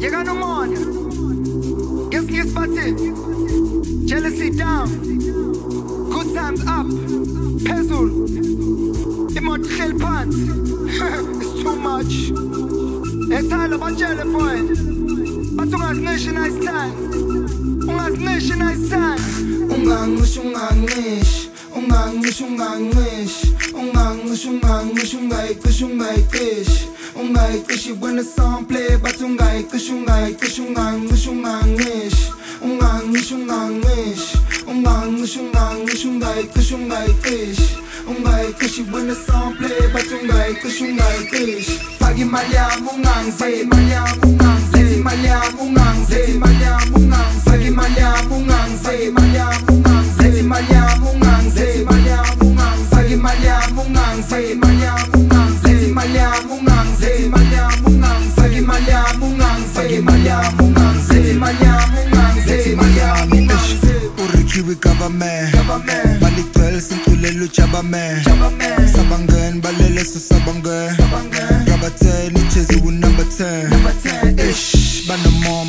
Yeka nomoya. Guess bathi. Jealousy down. Good times up. Phezulu. Imoto ihleli phansi. It's too much. Ethanda batshele boy. Bathi ungazineshi nice time. Ungazineshi nice time. Ungangish when the song play, but ungangish when the song play, but ungangish Pagi malyam ungangze, leti malyam ungangze, pagi malyam ungangze, leti malyam ungangze, pagi malyam ungangze, leti malyam ungangze, pagi malyam ungangze, leti malyam ungangze. Urikiwi government Malik 12 sintulelu chabaman Sabangan balele so sabangan Rubber 10 nichezi wu number 10 Ish banamon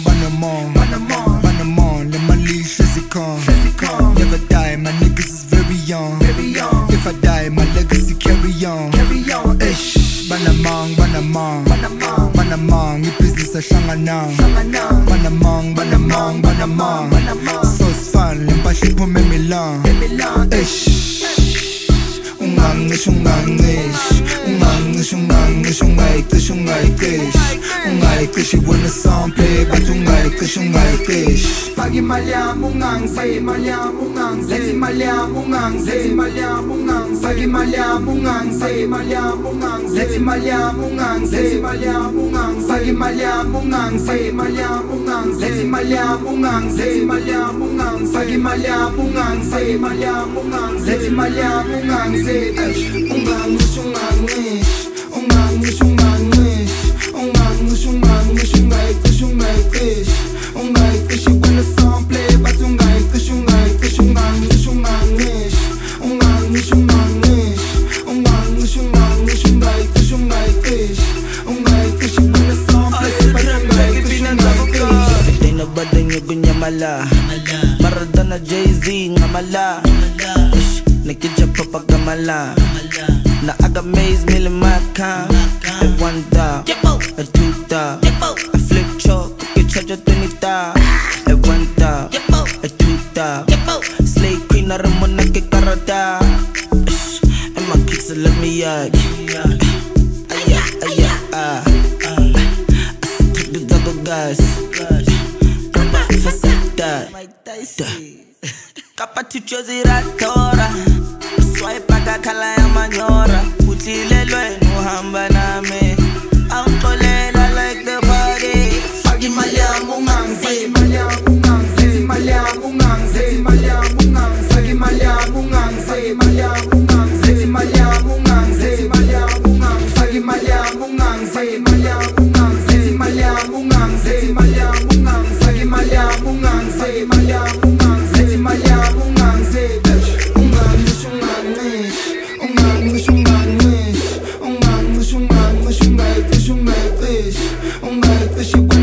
Le malish lezikon Never die my niggas is very young If I die my legacy carry on Ish banamon Business ahlangana banamon So it's fun lempahla iphume emilan Ish ungangish when the song play but ungangish Pagi malyam ungangze, leti malyam ungangze, pagi malyam ungangze, leti malyam ungangze, pagi malyam ungangze, leti malyam ungangze, pagi malyam ungangze, leti malyam ungangze. Ungangish when the song play, but ungangish when the song play, but ungangish. Ain't nobody gunyamala Maradona Jay-Z ngamala Nakijapa pagamala Na aga maze mili maka I wonder, a two-da I flip chalk, ukichaja 20-da I wonder, a two-da Slay queen na ramona ke karada And my kicks let me out I took the double guys Kamba fasada Kapa tichozi ratora Swipe akakhala ya manyora Utilelwe nuhamba nami Angixolela like the party Pagi malyam ungangze, leti malyam ungangze, pagi malyam ungangze, leti malyam ungangze, pagi malyam ungangze, leti malyam ungangze, pagi malyam ungangze, leti malyam ungangze. Ungangish